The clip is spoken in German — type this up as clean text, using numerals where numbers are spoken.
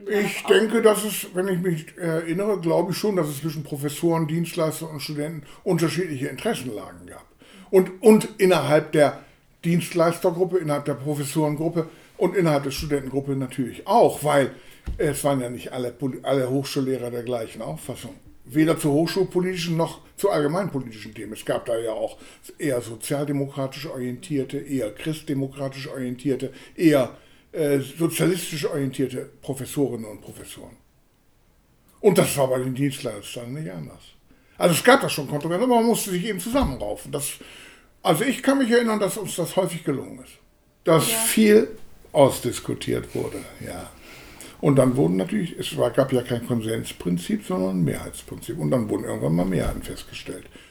Ich denke, dass es, wenn ich mich erinnere, glaube ich schon, dass es zwischen Professoren, Dienstleister und Studenten unterschiedliche Interessenlagen gab. Und innerhalb der Dienstleistergruppe, innerhalb der Professorengruppe und innerhalb der Studentengruppe natürlich auch, weil es waren ja nicht alle Hochschullehrer der gleichen Auffassung. Weder zu hochschulpolitischen noch zu allgemeinpolitischen Themen. Es gab da ja auch eher sozialdemokratisch orientierte, eher christdemokratisch orientierte, eher sozialistisch orientierte Professorinnen und Professoren. Und das war bei den Dienstleistern nicht anders. Also es gab da schon Kontroversen, aber man musste sich eben zusammenraufen. Also ich kann mich erinnern, dass uns das häufig gelungen ist. Dass viel ausdiskutiert wurde, ja. Und dann wurden natürlich, gab ja kein Konsensprinzip, sondern ein Mehrheitsprinzip. Und dann wurden irgendwann mal Mehrheiten festgestellt.